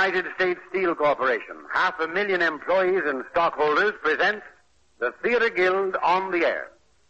United States Steel Corporation, 500,000 employees and stockholders, present the Theater Guild on the Air.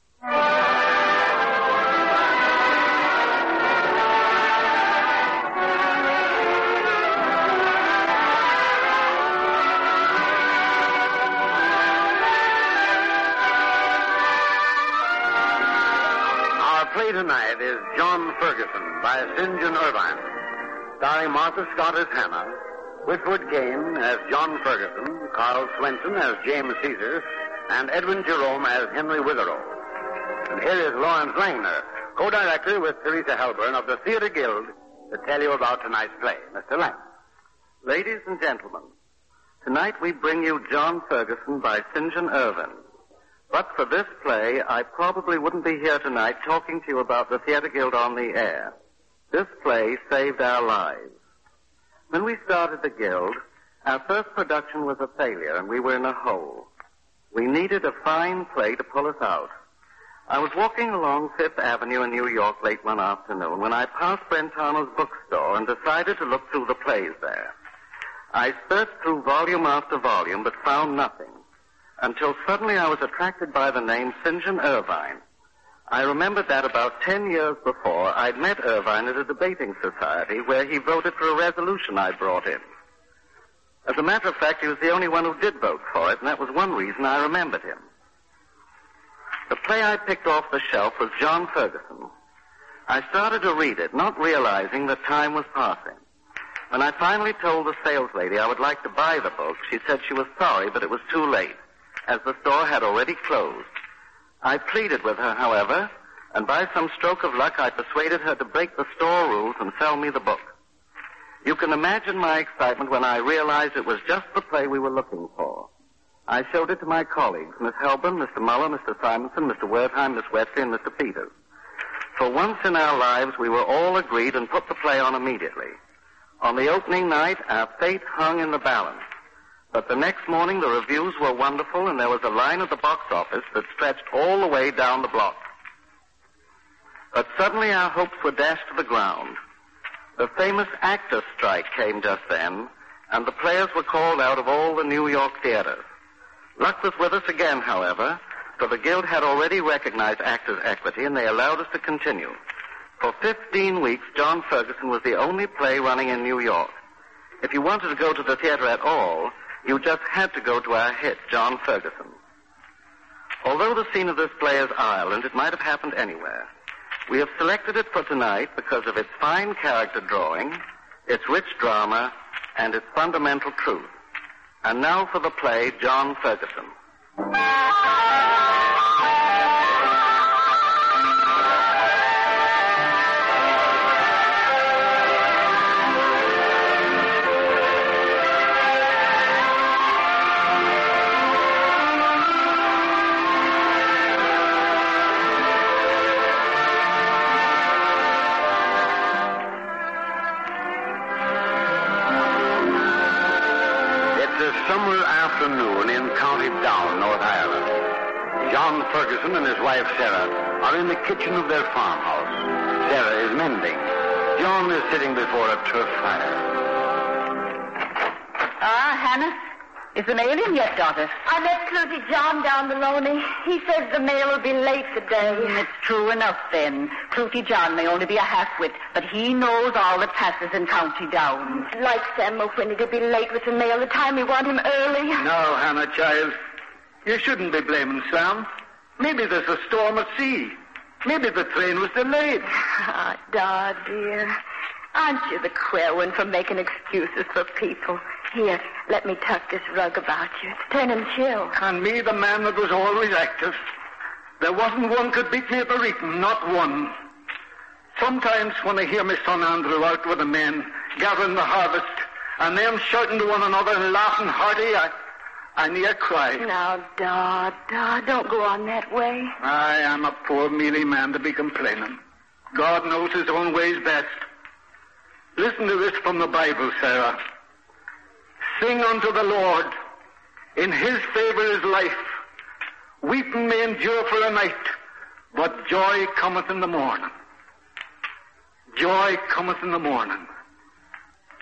Our play tonight is John Ferguson by St. John Ervine, starring Martha Scott as Hannah, Whitford Kane as John Ferguson, Carl Swenson as James Caesar, and Edwin Jerome as Henry Witherow. And here is Lawrence Langner, co-director with Teresa Helburn of the Theater Guild, to tell you about tonight's play. Mr. Langner. Ladies and gentlemen, tonight we bring you John Ferguson by St. John Ervine. But for this play, I probably wouldn't be here tonight talking to you about the Theater Guild on the Air. This play saved our lives. When we started the Guild, our first production was a failure and we were in a hole. We needed a fine play to pull us out. I was walking along Fifth Avenue in New York late one afternoon when I passed Brentano's bookstore and decided to look through the plays there. I searched through volume after volume but found nothing, until suddenly I was attracted by the name St. John Ervine. I remembered that about 10 years before I'd met Ervine at a debating society where he voted for a resolution I brought in. As a matter of fact, he was the only one who did vote for it, and that was one reason I remembered him. The play I picked off the shelf was John Ferguson. I started to read it, not realizing that time was passing. When I finally told the saleslady I would like to buy the book, she said she was sorry, but it was too late, as the store had already closed. I pleaded with her, however, and by some stroke of luck I persuaded her to break the store rules and sell me the book. You can imagine my excitement when I realized it was just the play we were looking for. I showed it to my colleagues, Miss Helburn, Mr. Muller, Mr. Simonson, Mr. Wertheim, Miss Wesley, and Mr. Peters. For once in our lives, we were all agreed and put the play on immediately. On the opening night, our fate hung in the balance. But the next morning, the reviews were wonderful, and there was a line at the box office that stretched all the way down the block. But suddenly our hopes were dashed to the ground. The famous actors' strike came just then, and the players were called out of all the New York theaters. Luck was with us again, however, for the Guild had already recognized actors' equity, and they allowed us to continue. For 15 weeks, John Ferguson was the only play running in New York. If you wanted to go to the theater at all, you just had to go to our hit, John Ferguson. Although the scene of this play is Ireland, it might have happened anywhere. We have selected it for tonight because of its fine character drawing, its rich drama, and its fundamental truth. And now for the play, John Ferguson. Summer afternoon in County Down, North Ireland. John Ferguson and his wife Sarah are in the kitchen of their farmhouse. Sarah is mending. John is sitting before a turf fire. Hannah, is the mail in yet, daughter? I met Clutie John down Maloney. He says the mail will be late today. It's true enough, then. Clutie John may only be a half-wit, but he knows all that passes in County Down. Like Sam O'Whinney to be late with the mail the time we want him early. No, Hannah, child. You shouldn't be blaming Sam. Maybe there's a storm at sea. Maybe the train was delayed. Ah, Dad, dear. Aren't you the queer one for making excuses for people? Here, let me tuck this rug about you. It's turning chill. And me, the man that was always active. There wasn't one could beat me at the reaping, not one. Sometimes when I hear my son Andrew out with the men, gathering the harvest, and them shouting to one another and laughing hearty, I near cry. Now, Dad, don't go on that way. I am a poor, mealy man to be complaining. God knows his own ways best. Listen to this from the Bible, Sarah. Sing unto the Lord. In his favor is life. Weeping may endure for a night, but joy cometh in the morning. Joy cometh in the morning.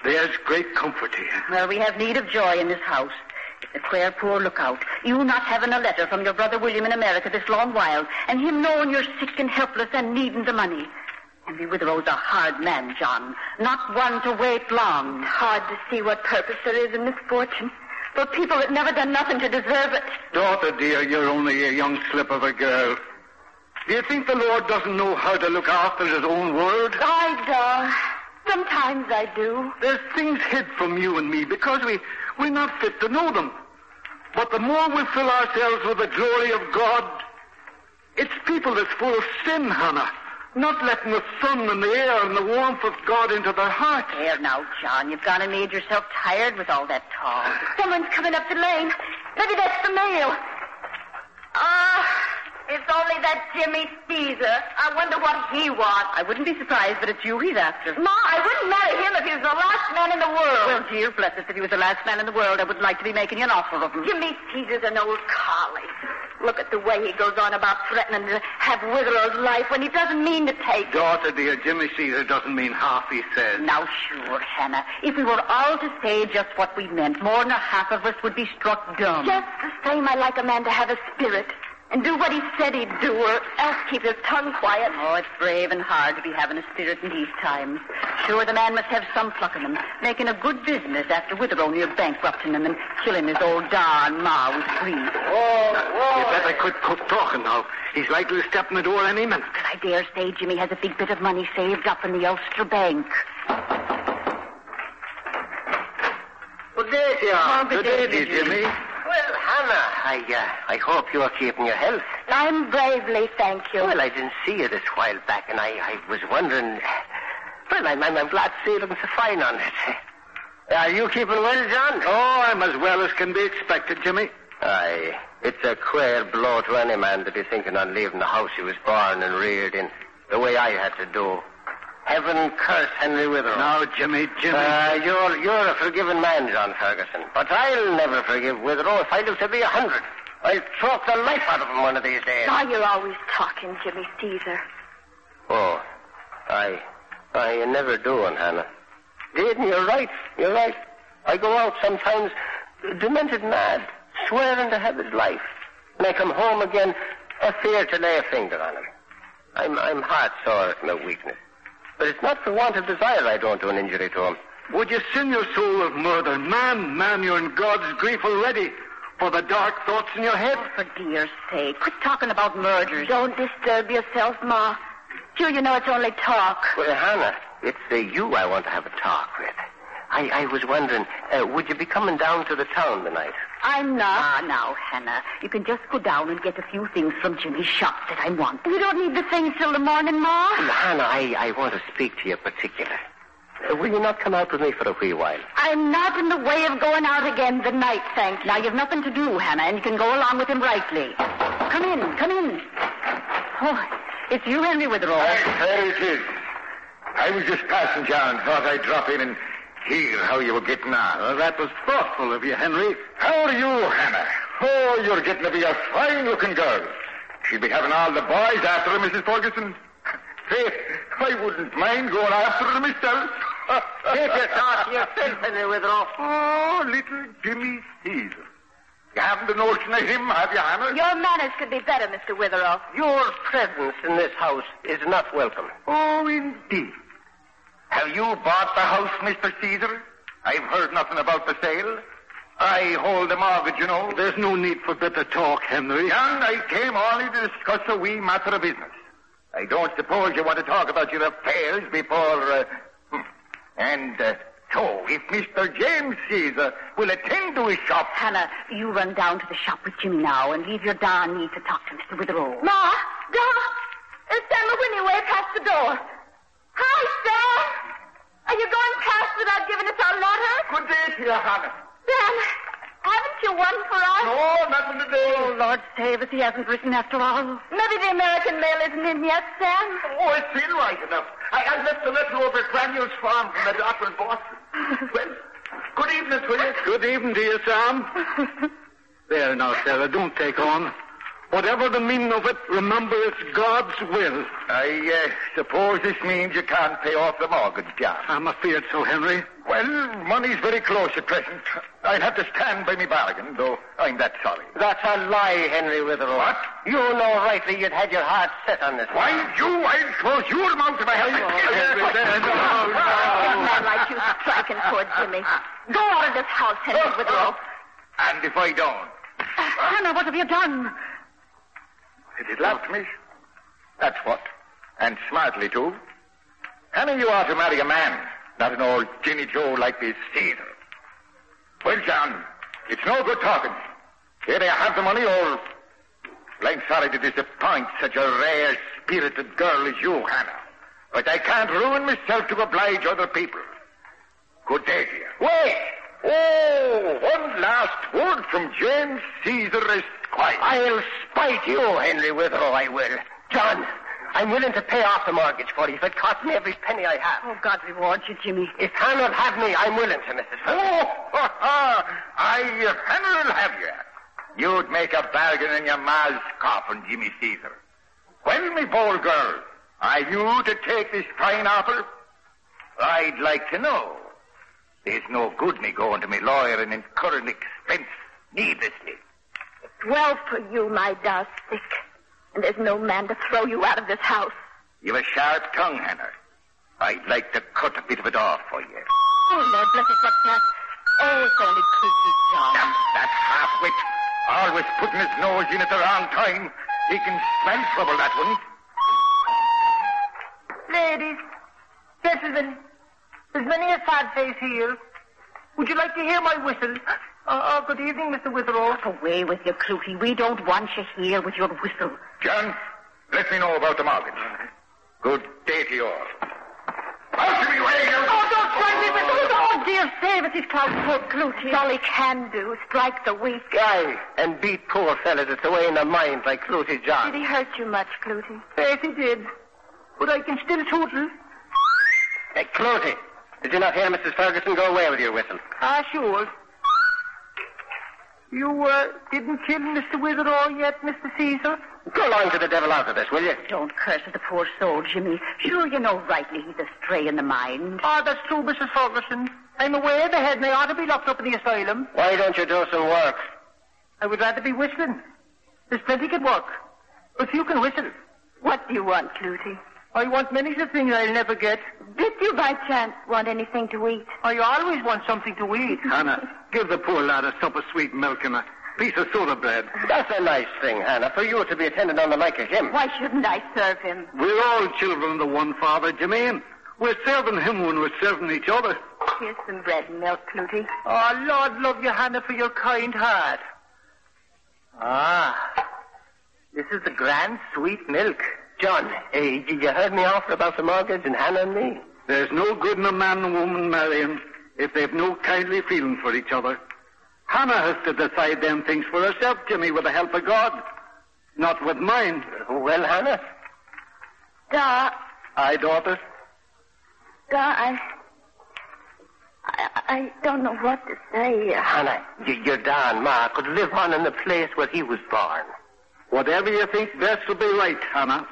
There's great comfort here. Well, we have need of joy in this house. It's a queer poor lookout. You not having a letter from your brother William in America this long while, and him knowing you're sick and helpless and needing the money. Henry Witherow's a hard man, John. Not one to wait long. It's hard to see what purpose there is in misfortune for people that never done nothing to deserve it. Daughter, dear, you're only a young slip of a girl. Do you think the Lord doesn't know how to look after his own word? Sometimes I do. There's things hid from you and me because we're not fit to know them. But the more we fill ourselves with the glory of God, it's people that's full of sin, Hannah. Not letting the sun and the air and the warmth of God into their hearts. There now, John, you've gone and made yourself tired with all that talk. Someone's coming up the lane. Maybe that's the mail. It's only that Jimmy Caesar. I wonder what he wants. I wouldn't be surprised, but it's you he's after. Ma, I wouldn't marry him if he was the last man in the world. Well, dear, bless us, if he was the last man in the world, I wouldn't like to be making you an offer of him. Jimmy Caesar's an old collie. Look at the way he goes on about threatening to have Witherow's life when he doesn't mean to take it. Daughter, dear, Jimmy Caesar doesn't mean half he says. Now, sure, Hannah. If we were all to say just what we meant, more than a half of us would be struck dumb. Just the same, I like a man to have a spirit and do what he said he'd do, or else keep his tongue quiet. Oh, it's brave and hard to be having a spirit in these times. Sure, the man must have some pluck in him, making a good business after Witherow near bankrupting him and killing his old da and ma with grief. You better quit talking now. He's likely to step in the door any minute. But I dare say Jimmy has a big bit of money saved up in the Ulster Bank. Good day to you. Oh, good day, Jimmy. Well, Hannah, I hope you are keeping your health. I'm bravely, thank you. Well, I didn't see you this while back, and I was wondering... Well, I'm glad to see you looking so fine on it. Are you keeping well, John? Oh, I'm as well as can be expected, Jimmy. Aye, it's a queer blow to any man to be thinking on leaving the house he was born and reared in, the way I had to do. Heaven curse Henry Witherow. Now, Jimmy. You're a forgiving man, John Ferguson. But I'll never forgive Witherow if I live to be 100. I'll choke the life out of him one of these days. Now you're always talking, Jimmy Caesar. Oh, I never do, Hannah. Dean, you're right. I go out sometimes demented mad, swearing to have his life. When I come home again, I fear to lay a finger on him. I'm heart-sore at my weakness. But it's not for want of desire I don't do an injury to him. Would you sin your soul with murder? Man, you're in God's grief already for the dark thoughts in your head. Oh, for dear's sake, quit talking about murders. Don't disturb yourself, Ma. Sure, you know it's only talk. Well, Hannah, it's you I want to have a talk with. I was wondering, would you be coming down to the town tonight? I'm not. Now, Hannah, you can just go down and get a few things from Jimmy's shop that I want. You don't need the things till the morning, Ma. Well, Hannah, I want to speak to you particular. Will you not come out with me for a wee while? I'm not in the way of going out again tonight, thank you. Now, you've nothing to do, Hannah, and you can go along with him rightly. Come in. Oh, it's you, Henry Witherow. There it is. I was just passing, John. Thought I'd drop in and hear how you were getting on. Well, that was thoughtful of you, Henry. How are you, Hannah? Oh, you're getting to be a fine-looking girl. She'll be having all the boys after her, Mrs. Ferguson. Say, I wouldn't mind going after her myself. Take your thought to yourself, Henry Witherow. Oh, little Jimmy Caesar. You haven't a notion of him, have you, Hannah? Your manners could be better, Mr. Witherow. Your presence in this house is not welcome. Oh, indeed. Have you bought the house, Mr. Caesar? I've heard nothing about the sale. I hold the mortgage, you know. There's no need for better talk, Henry. Young, I came only to discuss a wee matter of business. I don't suppose you want to talk about your affairs before... So, if Mr. James Caesar will attend to his shop... Hannah, you run down to the shop with Jimmy now and leave your da and me to talk to Mr. Witherow. Ma, it's Sam McWhinney way past the door. Hi, Sam. Are you going past without giving us our letter? Good day to you, Hannah. Sam, haven't you one for us? No, nothing today. Oh, Lord save us, he hasn't written after all. Maybe the American mail isn't in yet, Sam. Oh, it's in right enough. I left the letter over at Granule's farm from the doctor in Boston. Well, good evening to you. Good evening to you, Sam. There now, Sarah, don't take on. Whatever the meaning of it, remember it's God's will. I suppose this means you can't pay off the mortgage, John. I'm afraid so, Henry. Well, money's very close at present. I'll have to stand by me bargain, though I'm that sorry. That's a lie, Henry Witherell. What? You know rightly you'd had your heart set on this. Why, I'll close your mouth if I have A man like you striking poor Jimmy. Go out of this house, Henry Witherell. And if I don't? Hannah, what have you done? It laughed me. That's what. And smartly, too. Hannah, you ought to marry a man, not an old Jimmy Joe like this Caesar. Well, John, it's no good talking. Either you have the money or... Well, I'm sorry to disappoint such a rare-spirited girl as you, Hannah. But I can't ruin myself to oblige other people. Good day to you. Wait! Oh, one last word from James Caesar Esquire. I'll spite you, Henry Witherell, I will. John, I'm willing to pay off the mortgage for you if it costs me every penny I have. Oh, God reward you, Jimmy. If Hannah will have me, I'm willing to, Mrs. Oh, Hannah will have you. You'd make a bargain in your ma's coffin, Jimmy Caesar. Well, me bold girl, are you to take this fine offer? I'd like to know. There's no good me going to me lawyer and incurring expense needlessly. Well for you, my doll stick. And there's no man to throw you out of this house. You've a sharp tongue, Hannah. I'd like to cut a bit of it off for you. Oh, Lord, bless us, what's that? Oh, it's only Christy, John. That half-wit, always putting his nose in at the wrong time. He can smell trouble, that one. Ladies, gentlemen, there's many a sad face here. Would you like to hear my whistle? Good evening, Mr. Witherell. Away with you, Clutie. We don't want you here with your whistle. John, let me know about the mortgage. Good day to you all. Out of me way, you... Oh, don't strike me with the whistle. Oh, dear, save us, his cloud poor Clutie. All he can do, strike the weak. Aye, and beat poor fellas that's away in their minds like Clutie John. Did he hurt you much, Clutie? Yes, he did. But I can still tootle. Hey, Clutie, did you not hear Mrs. Ferguson go away with your whistle? Sure. You, didn't kill Mr. Witherell yet, Mr. Caesar? Go along to the devil out of this, will you? Don't curse at the poor soul, Jimmy. Sure, you know rightly he's astray in the mind. That's true, Mrs. Ferguson. I'm aware the head may ought to be locked up in the asylum. Why don't you do some work? I would rather be whistling. There's plenty can work. But you can whistle. What do you want, Clutie? I want many things I'll never get. Did you by chance want anything to eat? I always want something to eat. Hannah, give the poor lad a sup of sweet milk and a piece of soda bread. That's a nice thing, Hannah, for you to be attendant on the like of him. Why shouldn't I serve him? We're all children of the one Father, Jimmy. We're serving him when we're serving each other. Here's some bread and milk, Clutie. Oh, Lord love you, Hannah, for your kind heart. This is the grand sweet milk. John, you heard me offer about the mortgage and Hannah and me. There's no good in a man and woman marrying if they've no kindly feeling for each other. Hannah has to decide them things for herself, Jimmy, with the help of God. Not with mine. Well, Hannah? Aye, daughter. I don't know what to say. Hannah, your da and ma could live on in the place where he was born. Whatever you think best will be right, Hannah.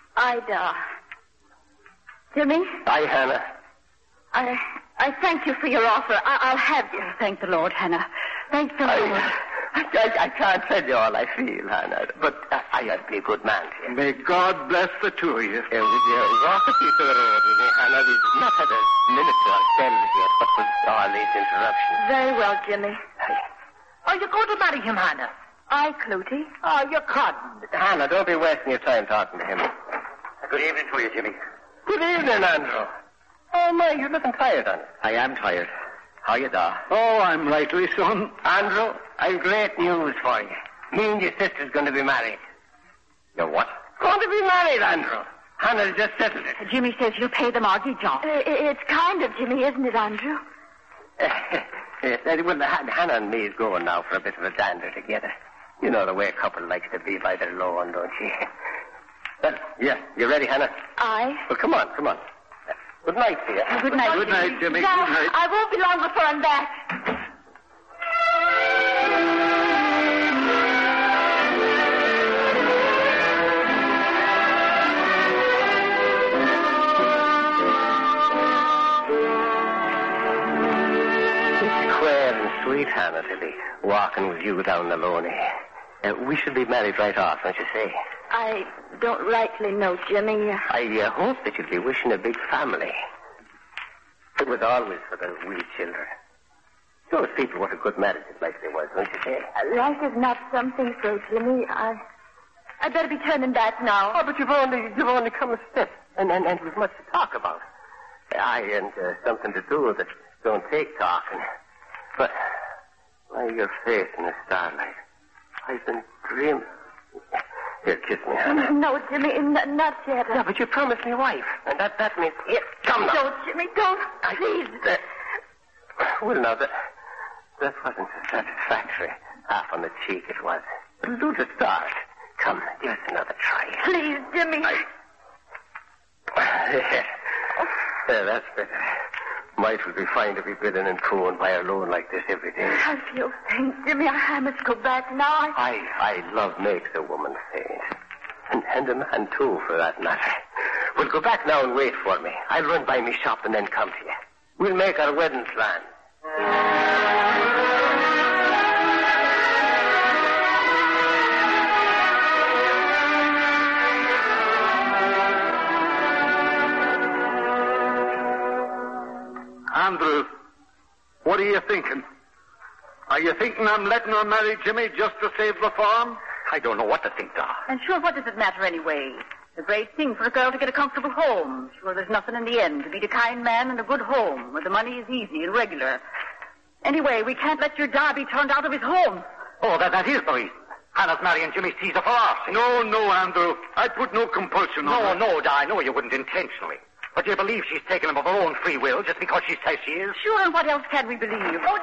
Jimmy? Aye, Hannah. I thank you for your offer. I'll have you. Thank the Lord, Hannah. Thank the Lord. I can't tell you all I feel, Hannah, but I have to be a good man to you. May God bless the two of you. Would you walk a piece of the road with me, Hannah? We've not had a minute to ourselves yet, but with all these interruptions. Very well, Jimmy. Are you going to marry him, Hannah? Aye, Clutie. You're codding. Hannah, don't be wasting your time talking to him. Good evening to you, Jimmy. Good evening, Andrew. Oh, my, you're looking tired, Andrew. I am tired. How you da? Oh, I'm rightly, son. Andrew, I've great news for you. Me and your sister's going to be married. Your what? Going to be married, Andrew. Hannah just settled it. Jimmy says you'll pay the mortgage off. It's kind of Jimmy, isn't it, Andrew? Yes, well, Hannah and me is going now for a bit of a dander together. You know the way a couple likes to be by their lawn, don't you? Well, yeah, you ready, Hannah? Aye. Well, come on. Good night to you. Good night, Good night, Jimmy. Good Dad, night. I won't be long before I'm back. Hannah to be walking with you down the Loney. We should be married right off, don't you say? I don't rightly know, Jimmy. I hope that you'll be wishing a big family. It was always for the wee children. Those people, what a good marriage like they was, don't you say? Life is not something so, Jimmy. I'd better be turning back now. Oh, but you've only come a step, and we've much to talk about. And something to do that don't take talking. But your face in the starlight, I've been dreaming. Here, kiss me, Hannah. No, Jimmy, not yet. Yeah, but you promised me wife, and that means... Here, come now. Don't, Jimmy, don't. Please. Well, now, that wasn't so satisfactory. Half on the cheek it was. It'll do to start. Come, give us another try. Please, Jimmy. There, that's better. Might would be fine to be bidding and cooing by alone like this every day. I feel faint, Jimmy. I must go back now. I love makes a woman faint. And a man, too, for that matter. Well, go back now and wait for me. I'll run by me shop and then come to you. We'll make our wedding plan. Andrew, what are you thinking? Are you thinking I'm letting her marry Jimmy just to save the farm? I don't know what to think, Doc. And sure, what does it matter anyway? It's a great thing for a girl to get a comfortable home. Sure, there's nothing in the end to beat a kind man and a good home, where the money is easy and regular. Anyway, we can't let your Darby turned out of his home. Oh, that is the reason. Hannah's marrying Jimmy Caesar for our sake. No, Andrew. I put no compulsion on her. No, I know you wouldn't intentionally. But you believe she's taken him of her own free will just because she says she is? Sure, and what else can we believe? Oh,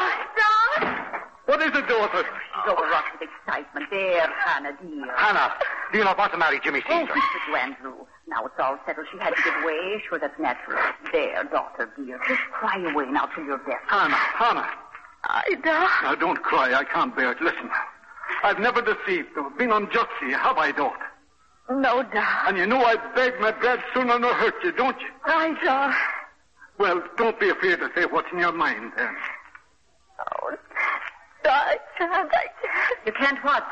Don! What is it, daughter? She's overwrought with excitement. There, Hannah, dear. Hannah, do you not want to marry Jimmy Oh, Caesar? whisper to Andrew. Now it's all settled. She had to give way. Sure, that's natural. There, daughter, dear. Just cry away now till you're deaf. Hannah. Don. Now, don't cry. I can't bear it. Listen. I've never deceived or been unjust to you, have I, daughter? No, Don. And you know I beg my bread sooner than hurt you, don't you? I don't. Well, don't be afraid to say what's in your mind, then. Oh, I can't. You can't what?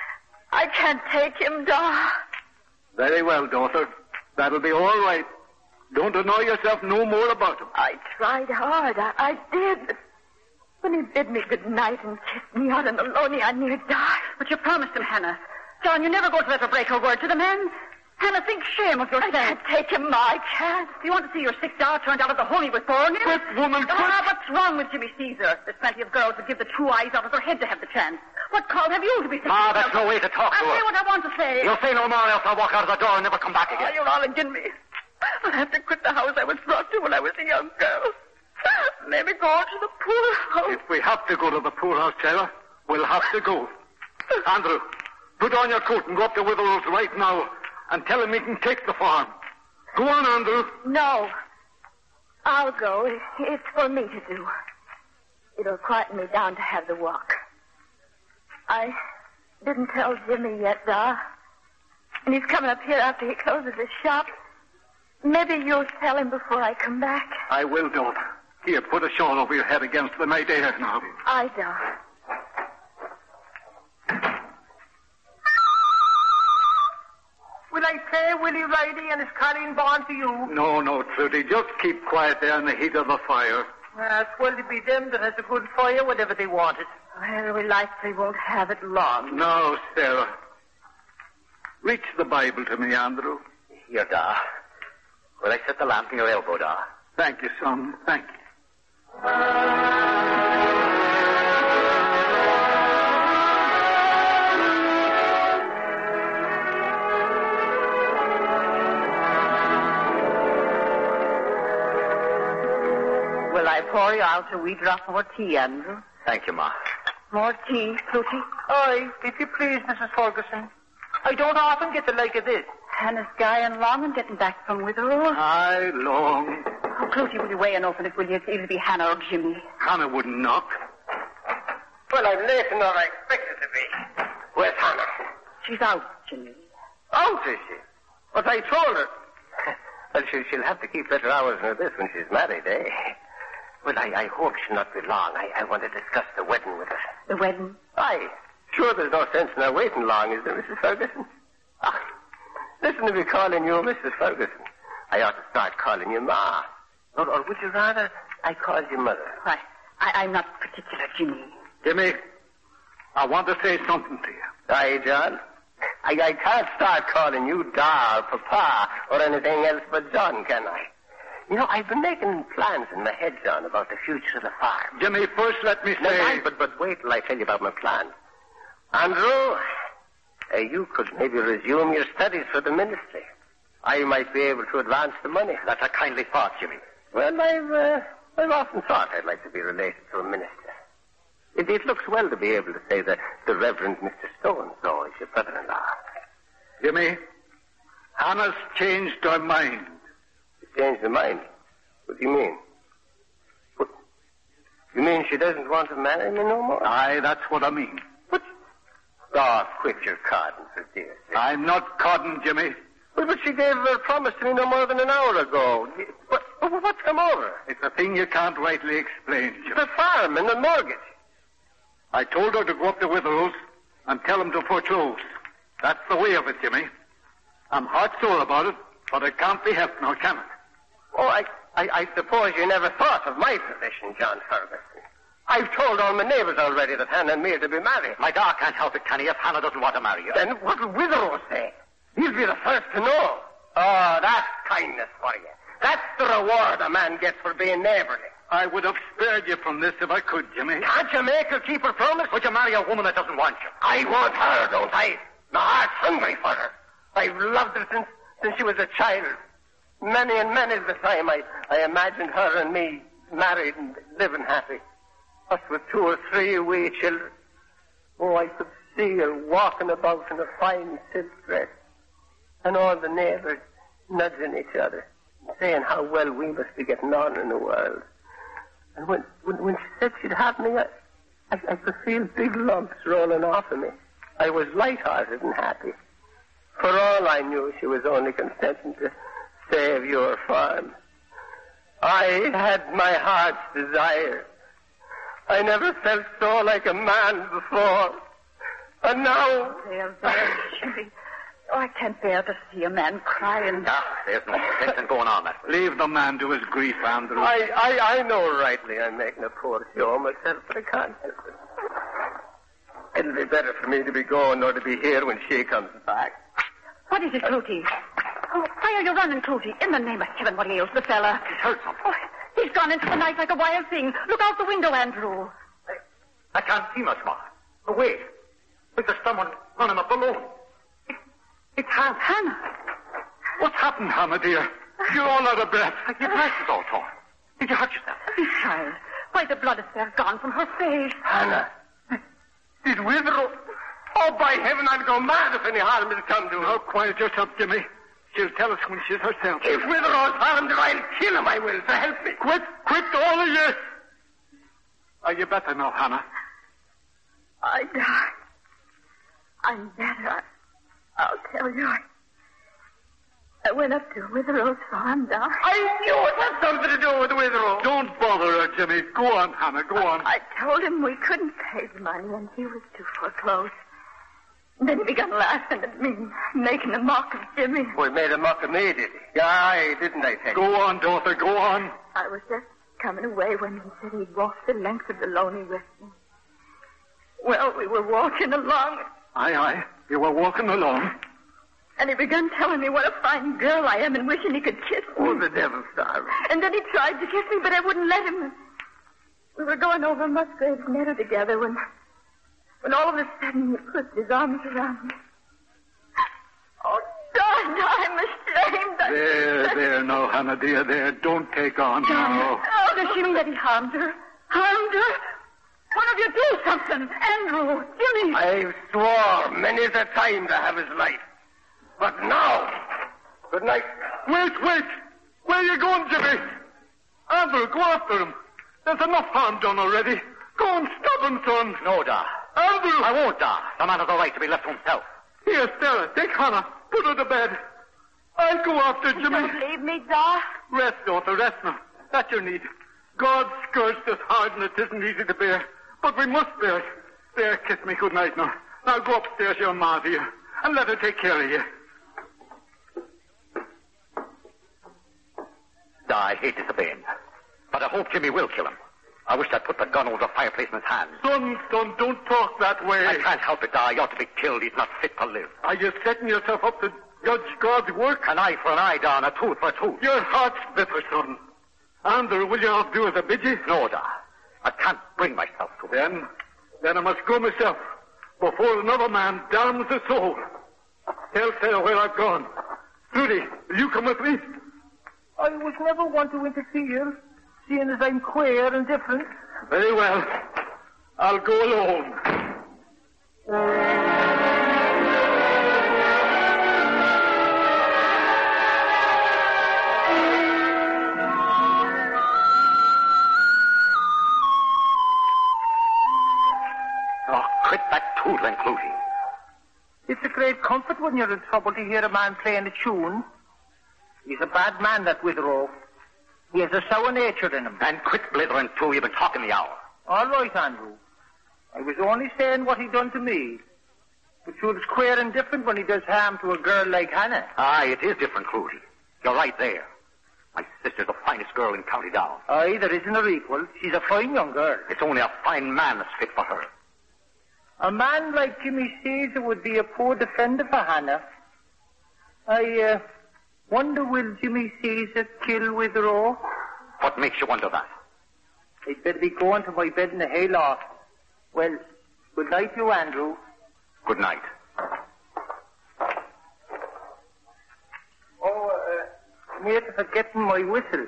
I can't take him, Don. Very well, daughter. That'll be all right. Don't annoy yourself no more about him. I tried hard. I did. But when he bid me good night and kissed me out on the Loney, I near died. But you promised him, Hannah. John, you never go to let her break her word to the man. Hannah, think shame of yourself. I can't take him. I can't. Do you want to see your $6 turned out of the hole he was born in? Quit, woman, quit. What's wrong with Jimmy Caesar? There's plenty of girls that give the two eyes out of their head to have the chance. What call have you to be saying? That's no way to talk to I'll her. say what I want to say. You'll say no more, else I'll walk out of the door and never come back again. You're all against me. I'll have to quit the house I was brought to when I was a young girl. Maybe go to the poorhouse. If we have to go to the poorhouse, Sarah, we'll have to go. Andrew, put on your coat and go up to Witherell's right now and tell him he can take the farm. Go on, Andrew. No. I'll go. It's for me to do. It'll quieten me down to have the walk. I didn't tell Jimmy yet, Da. And he's coming up here after he closes his shop. Maybe you'll tell him before I come back. I will, daughter. Here, put a shawl over your head against the night air now. I don't. Will I pay Willie Riley and his Colleen Bond to you? No, Trudy. Just keep quiet there in the heat of the fire. It's well to be them that has a good fire whenever they want it. Well, we likely won't have it long. Now, Sarah. Reach the Bible to me, Andrew. Here, Da. Will I set the lamp in your elbow, Da? Thank you, son. Thank you. Will I pour you out a wee drop more tea, Andrew? Thank you, Ma. More tea, Flutie? Aye, if you please, Mrs. Ferguson. I don't often get the like of this. Hannah's guy and long and getting back from Witherell. Aye, long. Oh, Closey, will you weigh and open it, will you? It'll be Hannah or Jimmy. Hannah wouldn't knock. Well, I'm later than I expected to be. Where's Hannah? She's out, Jimmy. Out, is she? But I told her. Well, she'll have to keep better hours than this when she's married, eh? Well, I hope she'll not be long. I want to discuss the wedding with her. The wedding? Aye. Sure, there's no sense in her waiting long, is there, Mrs. Ferguson? Ah, listen to me calling you Mrs. Ferguson. I ought to start calling you Ma. Or would you rather I called you Mother? Why, I'm not particular, Jimmy. Jimmy, I want to say something to you. Aye, John. I can't start calling you Da or Papa or anything else but John, can I? You know, I've been making plans in my head, John, about the future of the farm. Jimmy, first let me say... But wait till I tell you about my plans. Andrew, you could maybe resume your studies for the ministry. I might be able to advance the money. That's a kindly thought, Jimmy. Well, I've often thought I'd like to be related to a minister. It looks well to be able to say that the Reverend Mr. So-and-so is your brother-in-law. Jimmy, Hannah's changed her mind. She changed her mind? What do you mean? What? You mean she doesn't want to marry me no more? Aye, that's what I mean. What? Oh, quit your codding, for dear sake. I'm not codding, Jimmy. Well, but she gave her promise to me no more than an hour ago. What's come over? It's a thing you can't rightly explain, Jimmy. The farm and the mortgage. I told her to go up to Witherows and tell him to foreclose. That's the way of it, Jimmy. I'm heart sore about it, but it can't be helped now, can it? Oh, I suppose you never thought of my position, John Ferguson. I've told all my neighbors already that Hannah and me are to be married. My dad can't help it, can he, if Hannah doesn't want to marry you? Then what will Witherows say? He'll be the first to know. Oh, that's kindness for you. That's the reward a man gets for being neighborly. I would have spared you from this if I could, Jimmy. Can't you make her keep her promise? Would you marry a woman that doesn't want you? I want her, don't I? My heart's hungry for her. I've loved her since she was a child. Many and many's the time I imagined her and me married and living happy. Us with 2 or 3 wee children. Oh, I could see her walking about in a fine silk dress. And all the neighbors nudging each other, saying how well we must be getting on in the world. And when she said she'd have me, I could feel big lumps rolling off of me. I was light-hearted and happy. For all I knew, she was only consenting to save your farm. I had my heart's desire. I never felt so like a man before. And now... There, Jimmy. Oh, I can't bear to see a man crying. There's no sense in going on that way. Leave the man to his grief, Andrew. I know rightly I'm making a poor show myself, but I can't help it. It'll be better for me to be going nor to be here when she comes back. What is it, Clootie? Oh, why are you running, Clootie? In the name of heaven, what ails the fella? He's heard something. Oh, he's gone into the night like a wild thing. Look out the window, Andrew. I can't see much, Ma. Oh, wait. There's someone running up alone. It's Hannah. Hannah? What's happened, Hannah, dear? You're all out of breath. Your dress is all torn. Did you hurt yourself? This child. Why, the blood is fair gone from her face. Hannah. Did Witherow... Oh, by heaven, I'd go mad if any harm has come to her. Now, quiet yourself, Jimmy. She'll tell us when she's herself. If Witherow's harmed her, I'll kill him, I will, so help me. Quit, all of you. Are you better now, Hannah? I died. I'm better. I'll tell you. I went up to Witherow's farm, Doc. I knew it had something to do with Witherow. Don't bother her, Jimmy. Go on, Hannah, go on. I told him we couldn't pay the money and he was to foreclose. Then he began laughing at me, making a mock of Jimmy. Well, he made a mock of me, did he? Aye, didn't I tell you? Go on, daughter, go on. I was just coming away when he said he'd walk the length of the lonely with me. Well, we were walking along. Aye. You were walking along. And he began telling me what a fine girl I am and wishing he could kiss me. Oh, the devil's sorry. And then he tried to kiss me, but I wouldn't let him. We were going over Musgrave's meadow together when all of a sudden he put his arms around me. Oh, darling, I'm ashamed. There, no, Hannah, dear, there. Don't take on now. Oh, does she mean that he harmed her? Harmed her? One of you do something. Andrew, Jimmy. I've swore many's a time to have his life. But now, good night. Wait. Where are you going, Jimmy? Andrew, go after him. There's enough harm done already. Go and stop him, son. No, Da. Andrew! I won't, Da. The man has a right to be left to himself. Here, Stella, take Hannah. Put her to bed. I'll go after Jimmy. Don't leave me, Da. Rest, daughter, rest now. That's your need. God's scourge is hard and it isn't easy to bear. But we must bear it. There, kiss me good night now. Now go upstairs to your ma, dear, and let her take care of you. I hate disobeying. But I hope Jimmy will kill him. I wish I'd put the gun over the fireplace in his hand. Son, don't talk that way. I can't help it, Di. He ought to be killed. He's not fit to live. Are you setting yourself up to judge God's work? An eye for an eye, Don. A tooth for a tooth. Your heart's bitter, son. Andrew, will you not do as I bid you? No, Don. I can't bring myself to it. Then I must go myself before another man damns his soul. Tell Sarah where I've gone. Trudy, will you come with me? I was never one to interfere, seeing as I'm queer and different. Very well. I'll go alone. Oh, quit that tootling, Clutie. It's a great comfort when you're in trouble to hear a man playing a tune. He's a bad man, that Withrow. He has a sour nature in him. And quit blithering, too. You've been talking the hour. All right, Andrew. I was only saying what he done to me. But sure, it's queer and different when he does harm to a girl like Hannah. Aye, it is different, Clutie. You're right there. My sister's the finest girl in County Down. Aye, there isn't her equal. She's a fine young girl. It's only a fine man that's fit for her. A man like Jimmy Caesar would be a poor defender for Hannah. I wonder will Jimmy Caesar kill Withrow? What makes you wonder that? I'd better be going to my bed in the hayloft. Well, good night to you, Andrew. Good night. Mate, forgetting my whistle.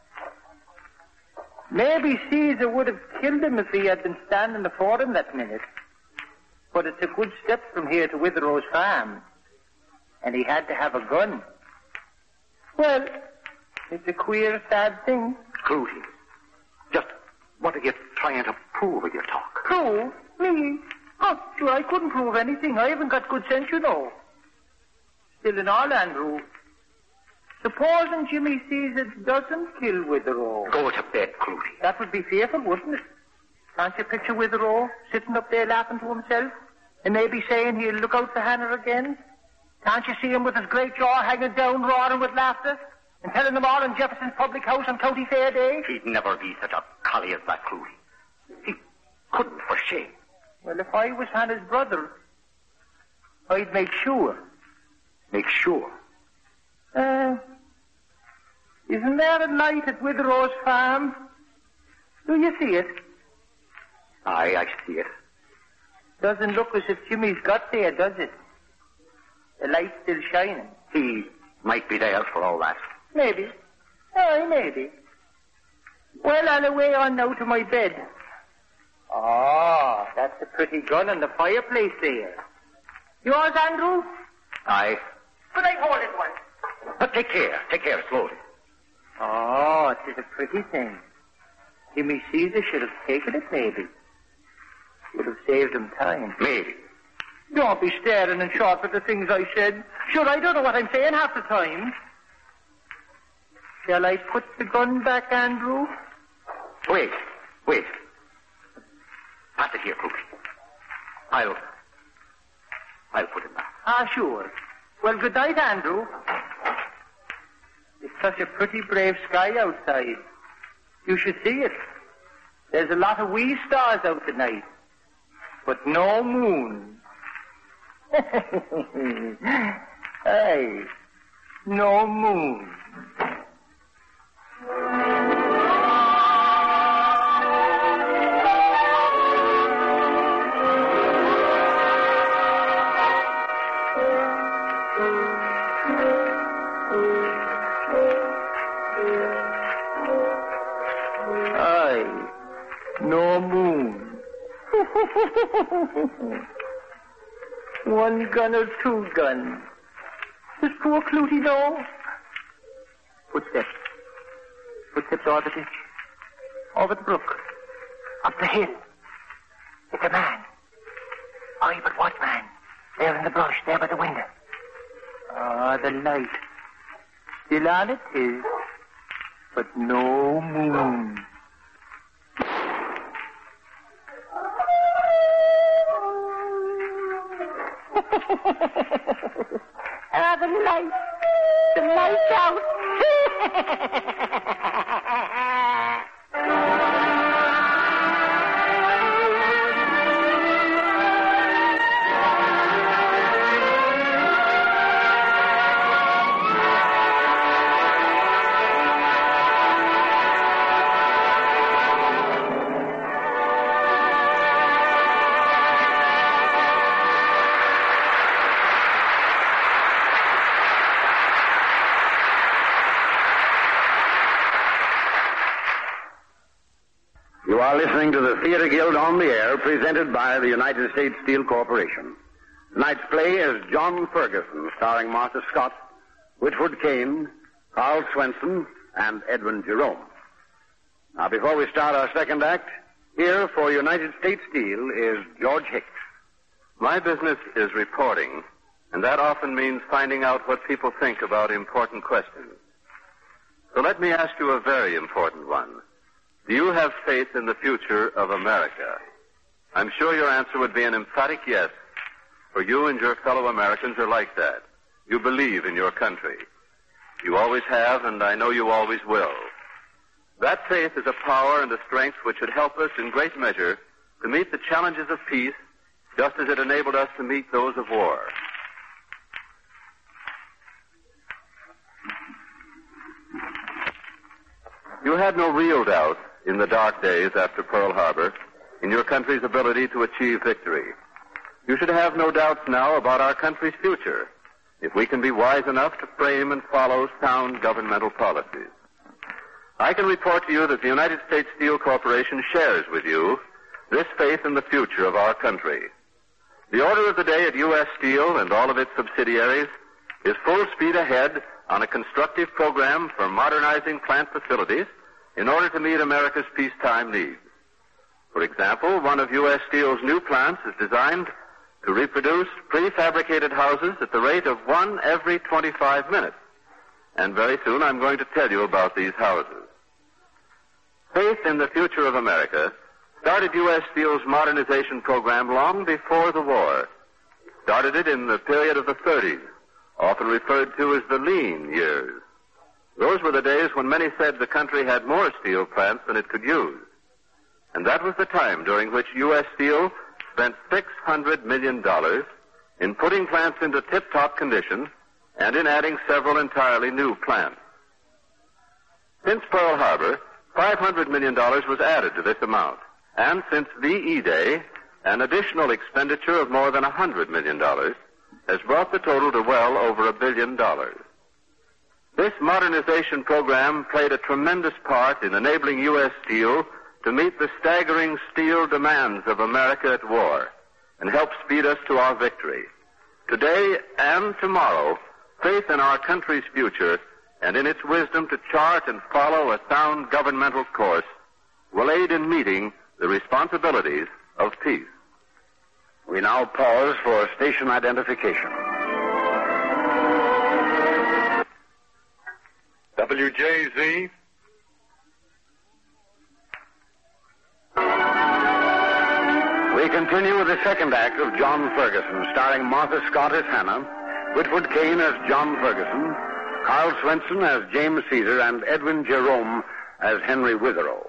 Maybe Caesar would have killed him if he had been standing before him that minute. But it's a good step from here to Witherow's farm. And he had to have a gun. Well, it's a queer, sad thing. Clutie, just what are you trying to prove with your talk? Prove? Me? Oh, sure, I couldn't prove anything. I haven't got good sense, you know. Still in all, Andrew, supposing Jimmy Caesar doesn't kill Withrow. Go to bed, Clutie. That would be fearful, wouldn't it? Can't you picture Withrow sitting up there laughing to himself? And maybe saying he'll look out for Hannah again? Can't you see him with his great jaw hanging down, roaring with laughter? And telling them all in Jefferson's public house on County Fair Day? He'd never be such a collie as that, Clutie. He couldn't, for shame. Well, if I was Hannah's brother, I'd make sure. Make sure? Isn't there a light at Witherow's farm? Do you see it? Aye, I see it. Doesn't look as if Jimmy's got there, does it? The light's still shining. He might be there for all that. Maybe. Aye, maybe. Well, I'll away on now to my bed. Oh, that's a pretty gun in the fireplace there. Yours, Andrew? Aye. Could I hold it once? But take care, slowly. Oh, it is a pretty thing. Jimmy Caesar should have taken it, maybe. Would have saved him time. Maybe. Don't be staring and short at the things I said. Sure, I don't know what I'm saying half the time. Shall I put the gun back, Andrew? Wait. Pass it here, Clutie. I'll put it back. Ah, sure. Well, good night, Andrew. It's such a pretty brave sky outside. You should see it. There's a lot of wee stars out tonight, but no moon. Hey, no moon. No moon. One gun or two guns. Does poor Clutie know? Footsteps. Footsteps over the brook. Up the hill. It's a man. Aye, but what man? There in the brush, there by the window. Ah, the light. Still on it is, but no moon. The lights out. You are listening to the Theater Guild on the Air, presented by the United States Steel Corporation. Tonight's play is John Ferguson, starring Martha Scott, Whitford Kane, Carl Swenson, and Edwin Jerome. Now, before we start our second act, here for United States Steel is George Hicks. My business is reporting, and that often means finding out what people think about important questions. So let me ask you a very important one. Do you have faith in the future of America? I'm sure your answer would be an emphatic yes, for you and your fellow Americans are like that. You believe in your country. You always have, and I know you always will. That faith is a power and a strength which should help us in great measure to meet the challenges of peace, just as it enabled us to meet those of war. You had no real doubt in the dark days after Pearl Harbor in your country's ability to achieve victory. You should have no doubts now about our country's future if we can be wise enough to frame and follow sound governmental policies. I can report to you that the United States Steel Corporation shares with you this faith in the future of our country. The order of the day at U.S. Steel and all of its subsidiaries is full speed ahead on a constructive program for modernizing plant facilities in order to meet America's peacetime needs. For example, one of U.S. Steel's new plants is designed to reproduce prefabricated houses at the rate of 1 every 25 minutes. And very soon I'm going to tell you about these houses. Faith in the future of America started U.S. Steel's modernization program long before the war. Started it in the period of the 30s, often referred to as the lean years. Those were the days when many said the country had more steel plants than it could use. And that was the time during which U.S. Steel spent $600 million in putting plants into tip-top condition and in adding several entirely new plants. Since Pearl Harbor, $500 million was added to this amount. And since VE Day, an additional expenditure of more than $100 million has brought the total to well over $1 billion. This modernization program played a tremendous part in enabling U.S. Steel to meet the staggering steel demands of America at war and help speed us to our victory. Today and tomorrow, faith in our country's future and in its wisdom to chart and follow a sound governmental course will aid in meeting the responsibilities of peace. We now pause for station identification. WJZ. We continue with the second act of John Ferguson, starring Martha Scott as Hannah, Whitford Kane as John Ferguson, Carl Swenson as James Caesar, and Edwin Jerome as Henry Witherow.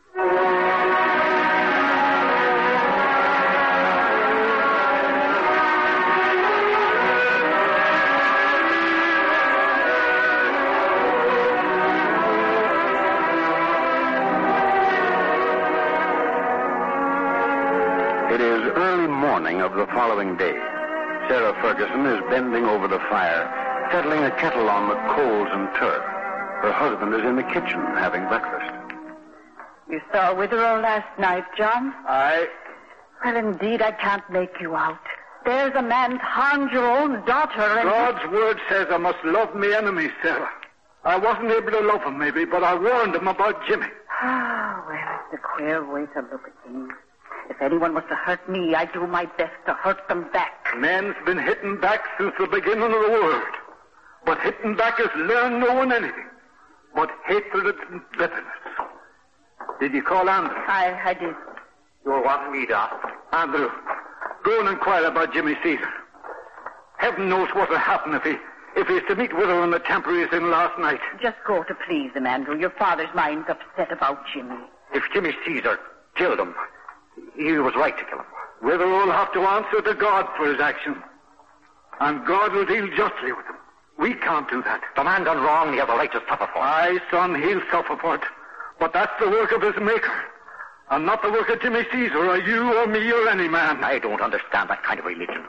It is early morning of the following day. Sarah Ferguson is bending over the fire, settling a kettle on the coals and turf. Her husband is in the kitchen having breakfast. You saw Witherow last night, John? Aye. Well, indeed, I can't make you out. There's a man harmed your own daughter and... God's word says I must love me enemies, Sarah. I wasn't able to love him, maybe, but I warned him about Jimmy. Ah, well, it's a queer way to look at things. If anyone was to hurt me, I'd do my best to hurt them back. Men's been hitting back since the beginning of the world. But hitting back has learned no one anything but hatred and bitterness. Did you call Andrew? I did. You were wanting me, Doc. Andrew, go and inquire about Jimmy Caesar. Heaven knows what'll happen if he's to meet Withrow in the temper he was in last night. Just go to please him, Andrew. Your father's mind's upset about Jimmy. If Jimmy Caesar killed him, he was right to kill him. Withrow will have to answer to God for his action. And God will deal justly with him. We can't do that. The man done wrong, he has a right to suffer for it. Aye, son, he'll suffer for it. But that's the work of his maker. And not the work of Jimmy Caesar, or you, or me, or any man. I don't understand that kind of religion.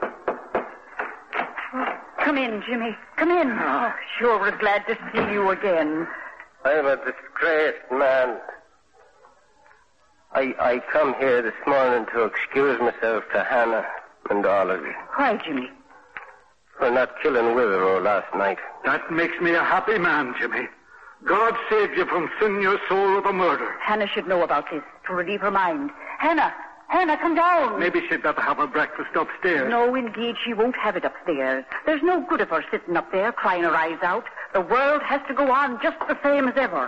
Come in, Jimmy. Come in. Oh, sure, we're glad to see you again. I'm a disgraced man. I come here this morning to excuse myself to Hannah and all of you. Why, Jimmy? For not killing Withrow last night. That makes me a happy man, Jimmy. God saved you from sinning your soul with a murder. Hannah should know about this to relieve her mind. Hannah, come down. Maybe she'd better have her breakfast upstairs. No, indeed, she won't have it upstairs. There's no good of her sitting up there crying her eyes out. The world has to go on just the same as ever.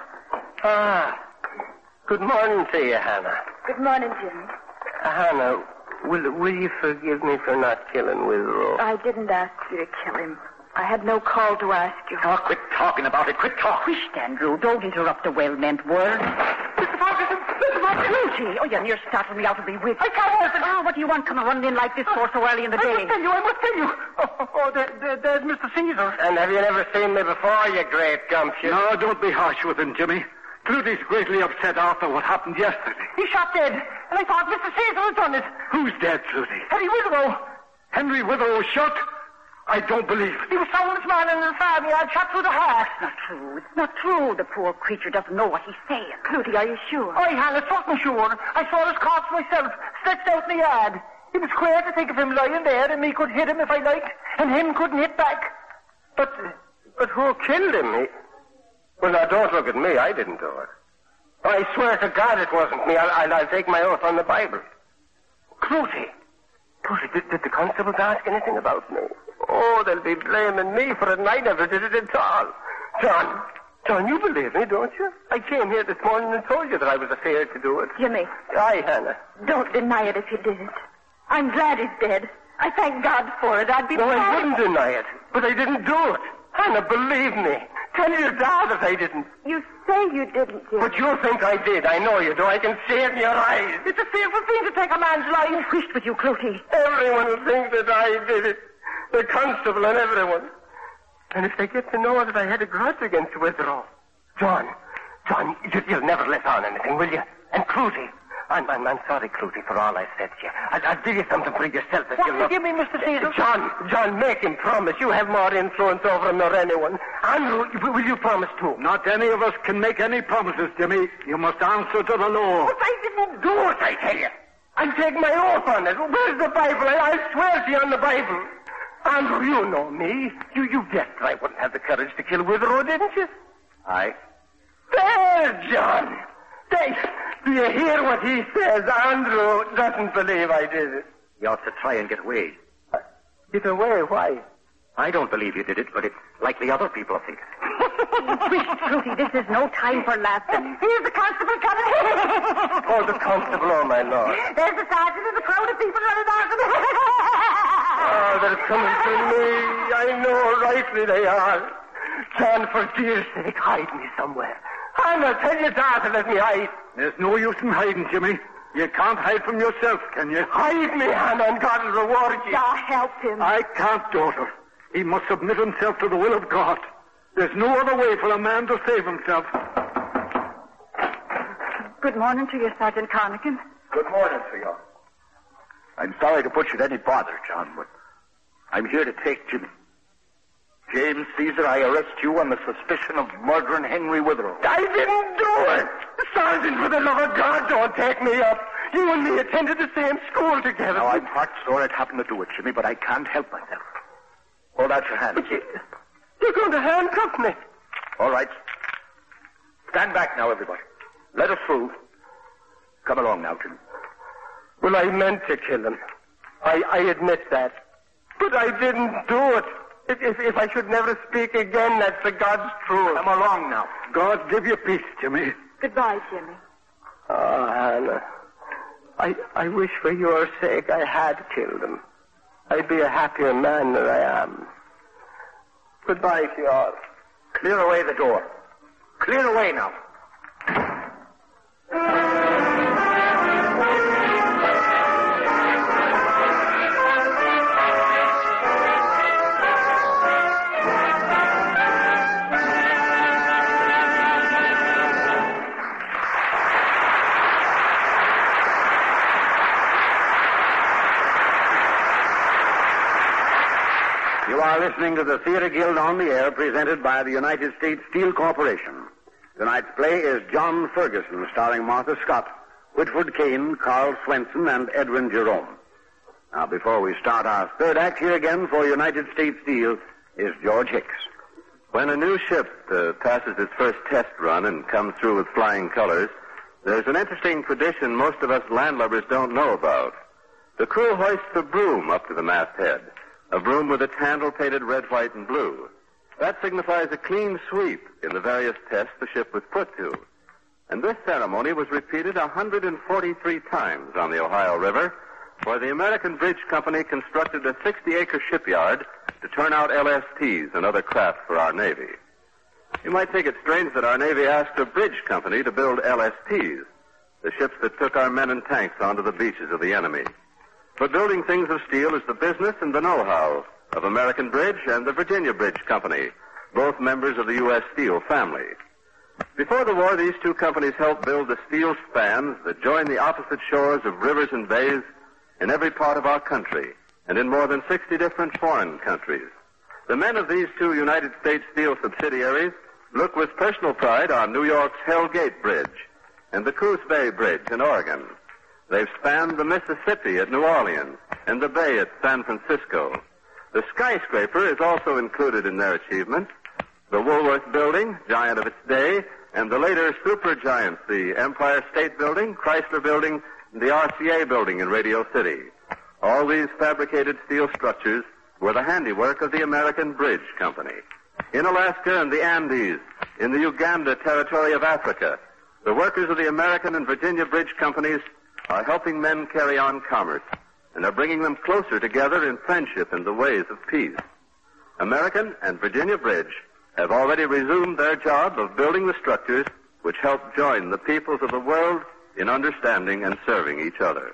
Good morning to you, Hannah. Good morning, Jimmy. Hannah, will you forgive me for not killing Withrow? I didn't ask you to kill him. I had no call to ask you. Oh, quit talking about it. Quit talking. Whisht, Andrew. Don't interrupt a well-meant word. Mr. Ferguson! Lucy! Oh, you're startling me out of my wits. I can't help it. Oh, what do you want coming running in like this for so early in the day? I must tell you. There's Mr. Caesar. And have you never seen me before, you great gumption? No, don't be harsh with him, Jimmy. Clutie's greatly upset after what happened yesterday. He's shot dead. And I thought Mr. Caesar had done it. Who's dead, Clutie? Henry Withrow. Henry Withrow was shot? I don't believe it. He was found this morning in the farm. He had shot through the heart. It's not true. It's not true. The poor creature doesn't know what he's saying. Clutie, are you sure? I had certain sure. I saw his corpse myself, stretched out in the yard. It was queer to think of him lying there, and me could hit him if I liked, and him couldn't hit back. But who killed him? Well, now, don't look at me. I didn't do it. I swear to God it wasn't me. I'll take my oath on the Bible. Clutie, did the constables ask anything about me? Oh, they'll be blaming me for it, and I never did it at all. John, you believe me, don't you? I came here this morning and told you that I was afraid to do it. Jimmy. Aye, Hannah. Don't deny it if you did it. I'm glad he's dead. I thank God for it. I'd be No, proud. I wouldn't deny it, but I didn't do it. Hannah, believe me. Tell your dad that I didn't. You say you didn't, Jimmy. But you think I did. I know you do. I can see it in your eyes. It's a fearful thing to take a man's life. Whisht with you, Clutie. Everyone will think that I did it. The constable and everyone. And if they get to know that I had a grudge against Withrow. John, you'll never let on anything, will you? And Clutie. I'm sorry, Clutie, for all I said to you. I'll give you something for yourself if What you'll will you give me, Mr. Caesar? John, make him promise. You have more influence over him than anyone. Andrew, will you promise too? Not any of us can make any promises, Jimmy. You must answer to the law. But I didn't do it, I tell you. I'll take my oath on it. Where's the Bible? I'll swear to you on the Bible. Andrew, you know me. You guessed I wouldn't have the courage to kill Withrow, didn't you? Aye. There, John. Do you hear what he says? Andrew doesn't believe I did it. You ought to try and get away. Get away? Why? I don't believe you did it, but it's likely other people think it. Whisht, Clutie. This is no time for laughing. Here's the constable coming. Oh, the constable, oh, my Lord. There's the sergeant and the crowd of people running after me. Oh, they're coming to me. I know rightly they are. John, for dear's sake, hide me somewhere. Hannah, tell your dad to let me hide. There's no use in hiding, Jimmy. You can't hide from yourself, can you? Hide me, Hannah, and God will reward you. Now help him. I can't, daughter. He must submit himself to the will of God. There's no other way for a man to save himself. Good morning to you, Sergeant Carnigan. Good morning to you. I'm sorry to put you to any bother, John, but I'm here to take Jimmy. James Caesar, I arrest you on the suspicion of murdering Henry Withrow. I didn't do it. Sergeant, for the love of God, don't take me up. You and me attended the same school together. Now, I'm heart sore I'd happened to do it, Jimmy, but I can't help myself. Hold out your hand. But you're going to handcuff me. All right. Stand back now, everybody. Let us through. Come along now, Jimmy. Well, I meant to kill him. I admit that. But I didn't do it. If I should never speak again, that's the God's truth. Come along now. God give you peace, Jimmy. Goodbye, Jimmy. Oh, Hannah. I wish for your sake I had killed him. I'd be a happier man than I am. Goodbye to you all. Clear away the door. Clear away now. You are listening to the Theater Guild on the Air, presented by the United States Steel Corporation. Tonight's play is John Ferguson, starring Martha Scott, Whitford Kane, Carl Swenson, and Edwin Jerome. Now, before we start our third act, here again for United States Steel is George Hicks. When a new ship passes its first test run and comes through with flying colors, there's an interesting tradition most of us landlubbers don't know about. The crew hoists a broom up to the masthead. A broom with its handle painted red, white, and blue. That signifies a clean sweep in the various tests the ship was put to. And this ceremony was repeated 143 times on the Ohio River, where the American Bridge Company constructed a 60-acre shipyard to turn out LSTs and other craft for our Navy. You might think it strange that our Navy asked a bridge company to build LSTs, the ships that took our men and tanks onto the beaches of the enemy. But building things of steel is the business and the know-how of American Bridge and the Virginia Bridge Company, both members of the U.S. Steel family. Before the war, these two companies helped build the steel spans that join the opposite shores of rivers and bays in every part of our country and in more than 60 different foreign countries. The men of these two United States Steel subsidiaries look with personal pride on New York's Hell Gate Bridge and the Coos Bay Bridge in Oregon. They've spanned the Mississippi at New Orleans and the Bay at San Francisco. The skyscraper is also included in their achievements. The Woolworth Building, giant of its day, and the later supergiants, the Empire State Building, Chrysler Building, and the RCA Building in Radio City. All these fabricated steel structures were the handiwork of the American Bridge Company. In Alaska and the Andes, in the Uganda Territory of Africa, the workers of the American and Virginia Bridge Companies are helping men carry on commerce and are bringing them closer together in friendship and the ways of peace. American and Virginia Bridge have already resumed their job of building the structures which help join the peoples of the world in understanding and serving each other.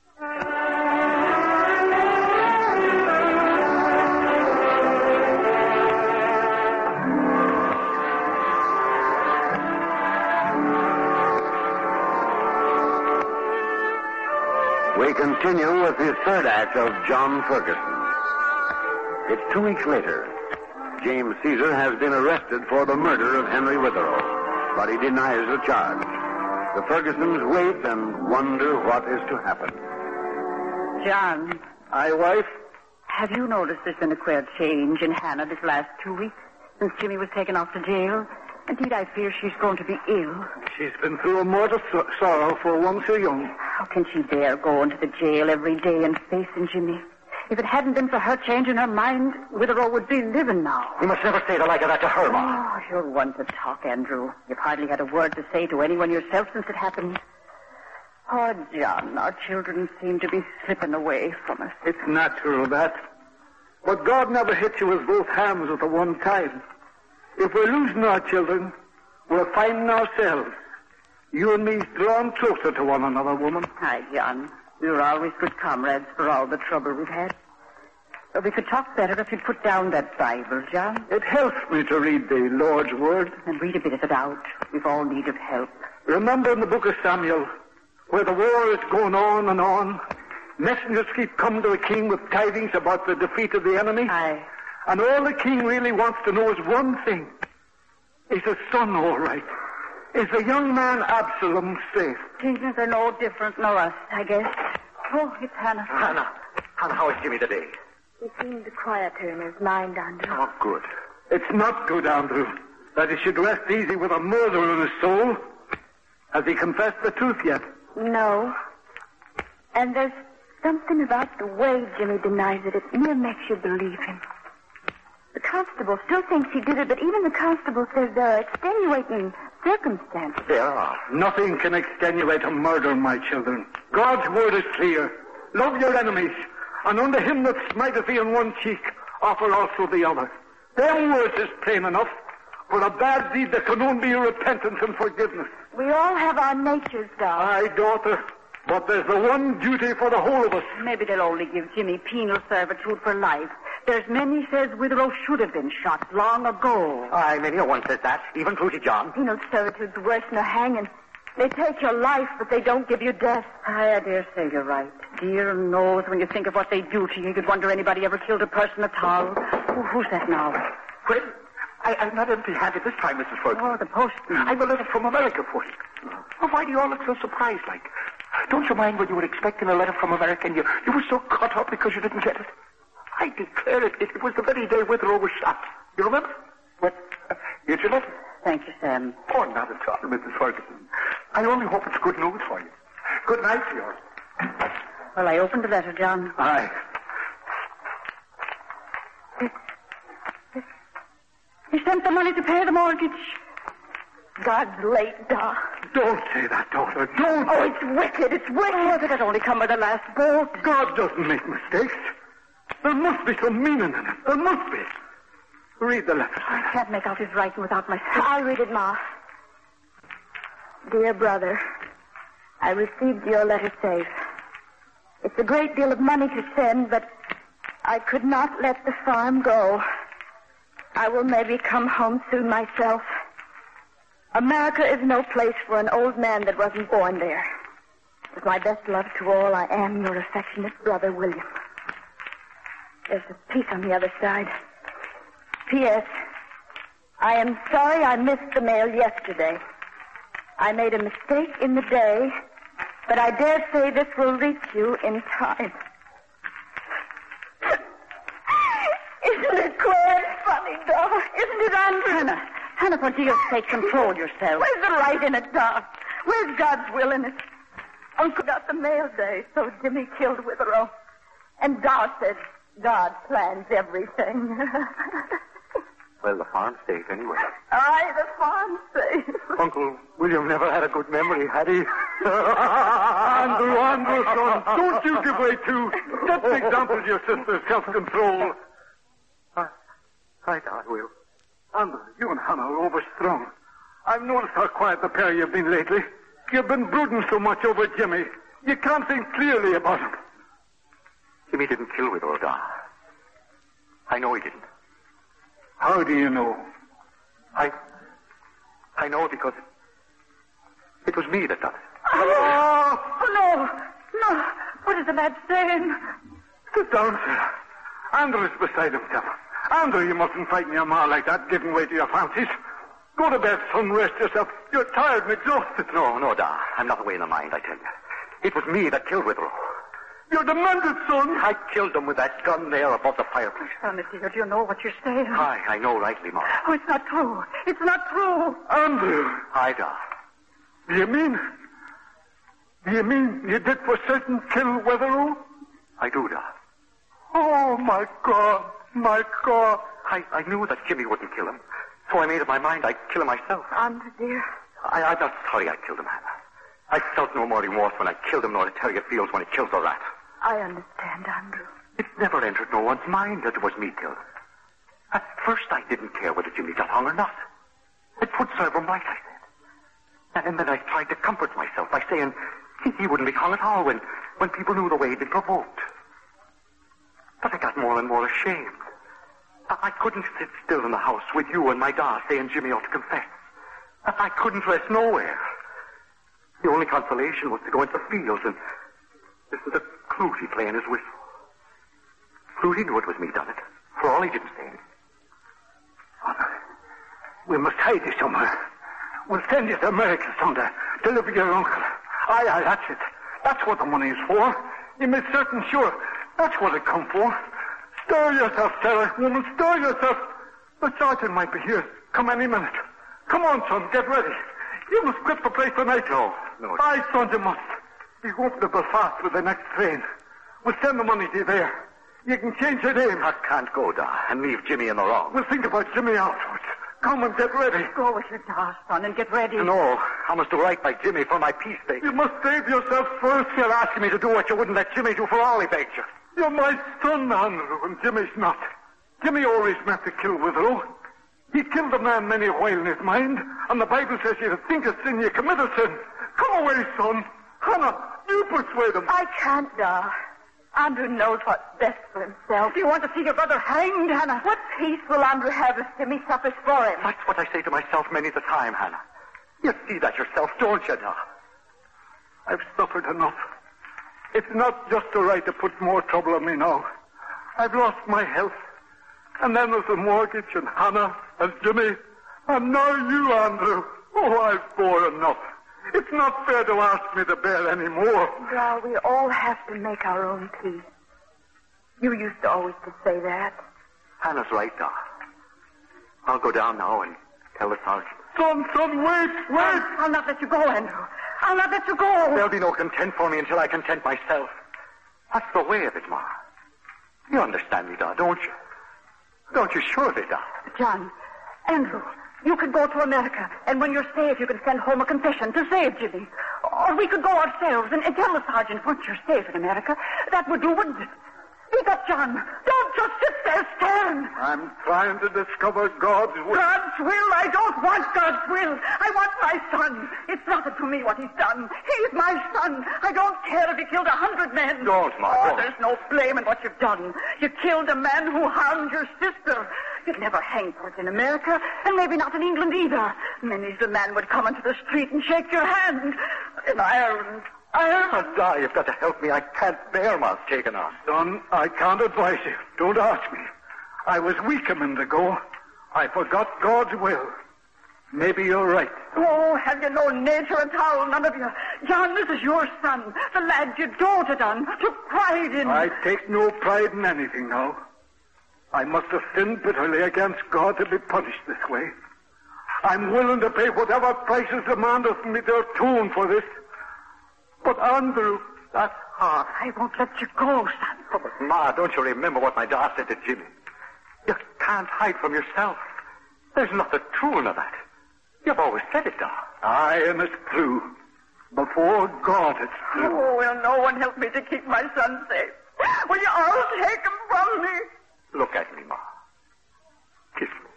We continue with the third act of John Ferguson. It's 2 weeks later. James Caesar has been arrested for the murder of Henry Witherow, but he denies the charge. The Fergusons wait and wonder what is to happen. John. Aye, wife? Have you noticed there's been a queer change in Hannah this last 2 weeks since Jimmy was taken off to jail? Indeed, I fear she's going to be ill. She's been through a mortal sorrow for one so young. How can she dare go into the jail every day and facing Jimmy? If it hadn't been for her change in her mind, Witherow would be living now. You must never say the like of that to her, Ma. Oh, you're one to talk, Andrew. You've hardly had a word to say to anyone yourself since it happened. Oh, John, our children seem to be slipping away from us. It's natural, that. But God never hits you with both hands at the one time. If we're losing our children, we're finding ourselves. You and me drawn closer to one another, woman. Hi, John. We were always good comrades for all the trouble we've had. But we could talk better if you'd put down that Bible, John. It helps me to read the Lord's Word. And read a bit of it out. We've all need of help. Remember in the book of Samuel, where the war is going on, messengers keep coming to the king with tidings about the defeat of the enemy? Aye. And all the king really wants to know is one thing. Is his son all right? Is the young man Absalom safe? Things are no different nor us, I guess. Oh, it's Hannah. Hannah, how is Jimmy today? He seemed quieter in his mind, Andrew. Oh, good. It's not good, Andrew, that he should rest easy with a murder in his soul. Has he confessed the truth yet? No. And there's something about the way Jimmy denies it. It near makes you believe him. The constable still thinks he did it, but even the constable says there are extenuating circumstances. There are. Nothing can extenuate a murder, my children. God's word is clear. Love your enemies And unto him that smiteth thee on one cheek, offer also the other. Them words is plain enough. For a bad deed there can only be repentance and forgiveness. We all have our natures, Doc. Aye, daughter. But there's the one duty for the whole of us. Maybe they'll only give Jimmy penal servitude for life. There's many says Withrow should have been shot long ago. Aye, many a one says that. Even Flutie John. Penal servitude's worse than a hanging. They take your life, but they don't give you death. I dare say you're right. Dear knows when you think of what they do to you, you'd wonder anybody ever killed a person at all. Who's that now? Well, I'm not empty-handed this time, Mrs. Ferguson. Oh, the postman. I've a letter from America for you. Oh, why do you all look so surprised like? Don't you mind when you were expecting a letter from America and you were so cut up because you didn't get it? I declare it was the very day Withrow was shot. You remember? Well, here's your letter. Thank you, Sam. Oh, not at all, Mrs. Ferguson. I only hope it's good news for you. Good night to you. Well, I opened the letter, John. Aye. He sent the money to pay the mortgage. God's late, Doc. Don't say that, daughter. Don't. Oh, it's wicked. It's wicked. Oh, did it only come with the last boat? God doesn't make mistakes. There must be some meaning in it. There must be. Read the letter. I can't make out his writing without my... I'll read it, Ma. Dear brother, I received your letter safe. It's a great deal of money to send, but I could not let the farm go. I will maybe come home soon myself. America is no place for an old man that wasn't born there. With my best love to all, I am your affectionate brother, William. There's a piece on the other side. P.S. I am sorry I missed the mail yesterday. I made a mistake in the day, but I dare say this will reach you in time. Isn't it queer and funny, Doc? Isn't it, Andrew? Hannah, for dear's sake, control yourself. Where's the right in it, Doc? Where's God's will in it? Uncle got the mail day, so Jimmy killed Withrow. And Doc said God plans everything. Well, the farm's safe anyway. Aye, the farm's safe. Uncle William never had a good memory, had he? Andrew, son, don't you give way too. Set the example to your sister's self-control. I will. Andrew, you and Hannah are overstrung. I've noticed how quiet the pair you've been lately. You've been brooding so much over Jimmy. You can't think clearly about him. Jimmy didn't kill Withrow, Don. I know he didn't. How do you know? I know because it was me that done it. Oh, no. What is the lad saying? Sit down, sir. Andrew is beside himself. Andrew, you mustn't frighten your ma like that, giving way to your fancies. Go to bed, son. Rest yourself. You're tired and exhausted. No, Da. I'm not away in the mind, I tell you. It was me that killed Withrow. You're demented, son. I killed him with that gun there above the fireplace. Sonny, dear, do you know what you're saying? Aye, I know rightly, Ma. Oh, it's not true. It's not true. Andrew. Aye, Da. Do you mean you did for certain kill Withrow? I do, Da. Oh, my God. My God. I knew that Jimmy wouldn't kill him. So I made up my mind I'd kill him myself. Andrew, dear. I'm not sorry I killed him, Hannah. I felt no more remorse when I killed him nor a terrier feels when it kills a rat. I understand, Andrew. It never entered no one's mind that it was me killed. At first I didn't care whether Jimmy got hung or not. It would serve him right, I said. And then I tried to comfort myself by saying he wouldn't be hung at all when people knew the way he'd been provoked. But I got more and more ashamed. I couldn't sit still in the house with you and my da saying Jimmy ought to confess. I couldn't rest nowhere. The only consolation was to go into the fields and listen to Clutie playing his whistle. Clutie knew it was me done it, for all he didn't say anything. We must hide you somewhere. We'll send you to America, son, to live with your uncle. Aye, that's it. That's what the money is for. You make certain sure. That's what it come for. Stir yourself, Sarah. Woman, stir yourself. The sergeant might be here. Come any minute. Come on, son. Get ready. You must quit the place tonight. No. Aye, son, you must. You go up to Belfast with the next train. We'll send the money to you there. You can change your name. I can't go, Da, and leave Jimmy in the wrong. We'll think about Jimmy afterwards. Come and get ready. Go with your da, son, and get ready. No, I must do right by Jimmy for my peace sake. You must save yourself first. You're asking me to do what you wouldn't let Jimmy do for all he begged you. You're my son, Andrew, and Jimmy's not. Jimmy always meant to kill Withrow. He killed a man many a while in his mind, and the Bible says you think a sin, you commit a sin. Come away, son. Hannah, you persuade him. I can't, Dar. Andrew knows what's best for himself. Do you want to see your brother hanged, Hannah? What peace will Andrew have if Jimmy suffers for him? That's what I say to myself many a time, Hannah. You see that yourself, don't you, Dar? I've suffered enough. It's not just the right to put more trouble on me now. I've lost my health. And then there's the mortgage and Hannah and Jimmy. And now you, Andrew. Oh, I've bore enough. It's not fair to ask me to bear any more. Well, we all have to make our own peace. You used to always to say that. Hannah's right, Dar. I'll go down now and tell the sergeant. Son, wait. I'll not let you go, Andrew. I'll not let you go. There'll be no content for me until I content myself. That's the way of it, Ma. You understand me, Dar, don't you? Don't you surely, Dar? John, Andrew, you could go to America, and when you're safe, you can send home a confession to save Jimmy. Or we could go ourselves and tell the sergeant once you're safe in America. That would do, wouldn't it? Speak up, John. Don't just sit there staring. I'm trying to discover God's will. God's will? I don't want God's will. I want my son. It's nothing to me what he's done. He's my son. I don't care if he killed 100 men. Don't, Ma, Oh, don't. there's no blame in what you've done. You killed a man who harmed your sister. You'd never hang for it in America, and maybe not in England either. Many's the man would come into the street and shake your hand. In Ireland. Dar, you've got to help me. I can't bear Ma's taken on. Son, I can't advise you. Don't ask me. I was weak a minute ago. I forgot God's will. Maybe you're right. Oh, have you no nature at all, none of you? John, this is your son, the lad you doted on, took pride in. I take no pride in anything now. I must have sinned bitterly against God to be punished this way. I'm willing to pay whatever price is demanded from me to atone for this. But Andrew, that's hard. I won't let you go, son. Oh, but Ma, don't you remember what my Dar said to Jimmy? You can't hide from yourself. There's nothing true in that. You've always said it, Dar. Aye, and it's true. Before God, it's true. Oh, will no one help me to keep my son safe? Will you all take him from me? Look at me, Ma. Kiss me.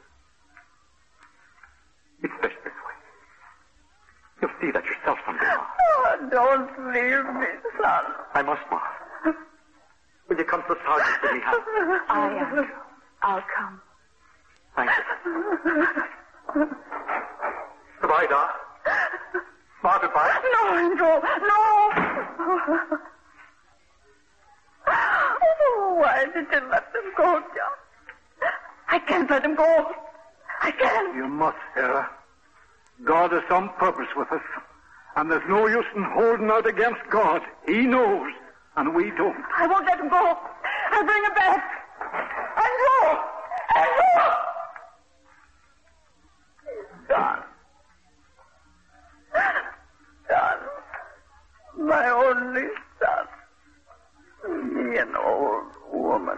It's best this way. You'll see that yourself someday, Ma. Oh, don't leave me, son. I must, Ma. Will you come to the sergeant with me, Hannah? I'll come. Thank you. Goodbye, Dar. Ma, goodbye. No, Andrew, no. Oh, why did you let them go, John? I can't let them go. I can't. You must, Sarah. God has some purpose with us. And there's no use in holding out against God. He knows, and we don't. I won't let him go. I'll bring him back. Andrew! Andrew! John. John. My only son. Me, an old woman.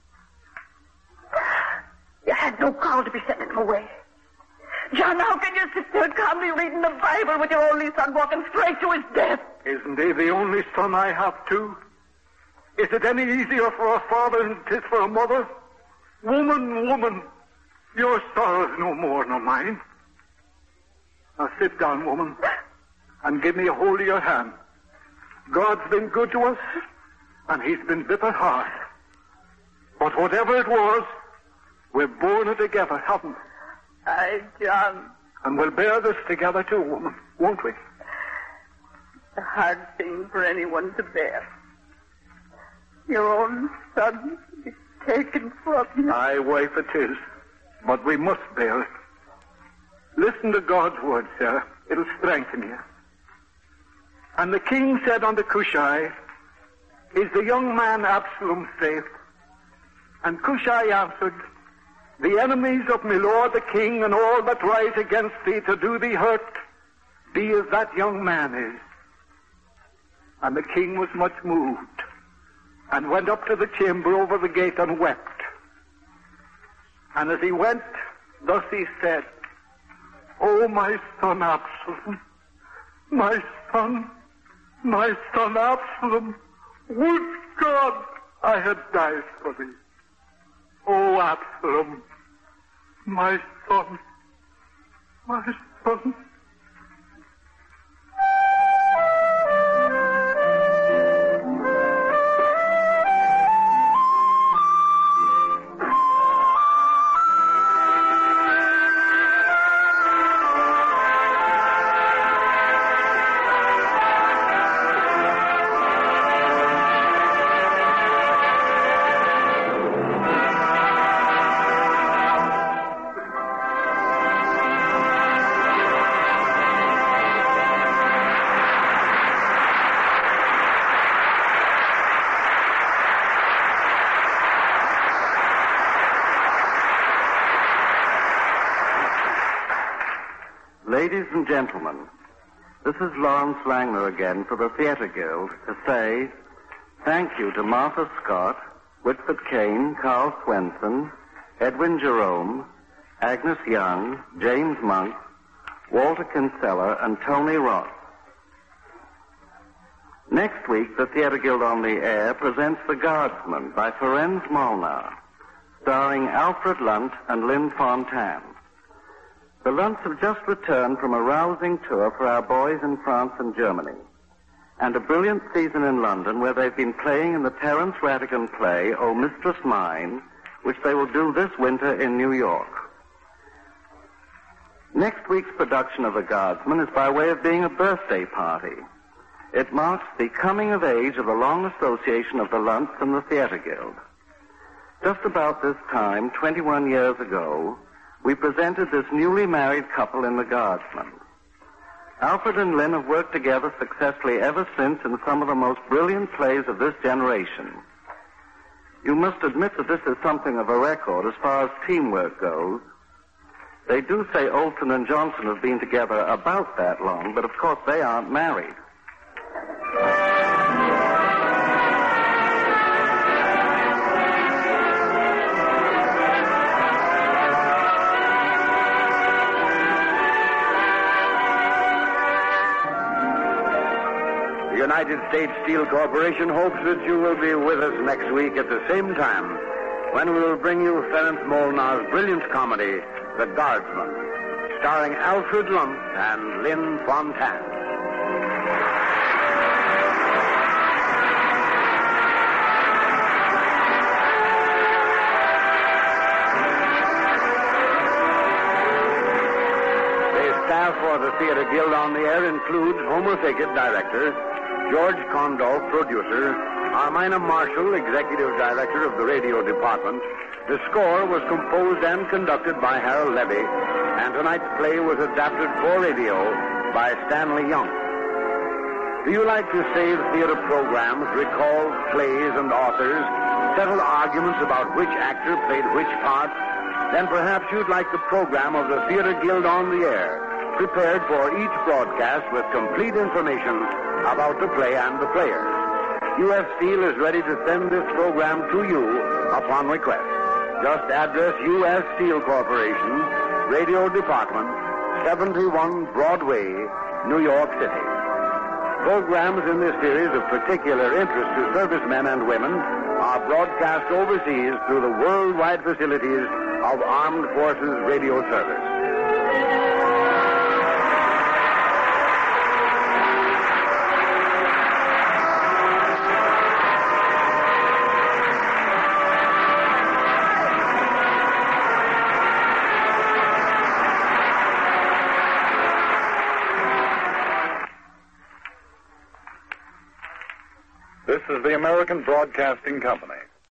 You had no call to be sending him away. John, how can you sit there calmly reading the Bible with your only son walking straight to his death? Isn't he the only son I have, too? Is it any easier for a father than it is for a mother? Woman, your sorrow's no more nor mine. Now sit down, woman, and give me a hold of your hand. God's been good to us, and he's been bitter hard. But whatever it was, we've borne it together, haven't we? Aye, John. And we'll bear this together too, woman, won't we? A hard thing for anyone to bear. Your own son is taken from you. Aye, wife, it is. But we must bear it. Listen to God's word, Sarah. It'll strengthen you. And the king said unto Cushai, Is the young man Absalom safe? And Cushai answered, The enemies of my lord the king and all that rise against thee to do thee hurt, be as that young man is. And the king was much moved, and went up to the chamber over the gate and wept. And as he went, thus he said, O my son Absalom, my son Absalom, would God I had died for thee. Oh, Absalom, my son, my son. Ladies and gentlemen, this is Lawrence Langner again for the Theatre Guild to say thank you to Martha Scott, Whitford Kane, Carl Swenson, Edwin Jerome, Agnes Young, James Monk, Walter Kinsella, and Tony Ross. Next week, the Theatre Guild on the Air presents The Guardsman by Ferenc Molnar, starring Alfred Lunt and Lynn Fontanne. The Lunts have just returned from a rousing tour for our boys in France and Germany, and a brilliant season in London where they've been playing in the Terence Rattigan play, O Mistress Mine, which they will do this winter in New York. Next week's production of The Guardsman is by way of being a birthday party. It marks the coming of age of the long association of the Lunts and the Theatre Guild. Just about this time, 21 years ago, we presented this newly married couple in The Guardsman. Alfred and Lynn have worked together successfully ever since in some of the most brilliant plays of this generation. You must admit that this is something of a record as far as teamwork goes. They do say Olson and Johnson have been together about that long, but of course they aren't married. The United States Steel Corporation hopes that you will be with us next week at the same time when we will bring you Ferenc Molnar's brilliant comedy, The Guardsman, starring Alfred Lunt and Lynn Fontanne. The staff for the Theatre Guild on the Air includes Homer Thicket, director, George Condolf, producer, Armina Marshall, executive director of the radio department. The score was composed and conducted by Harold Levy, and tonight's play was adapted for radio by Stanley Young. Do you like to save theater programs, recall plays and authors, settle arguments about which actor played which part? Then perhaps you'd like the program of the Theatre Guild on the Air, prepared for each broadcast with complete information about the play and the players. U.S. Steel is ready to send this program to you upon request. Just address U.S. Steel Corporation, Radio Department, 71 Broadway, New York City. Programs in this series of particular interest to servicemen and women are broadcast overseas through the worldwide facilities of Armed Forces Radio Service. This is the American Broadcasting Company.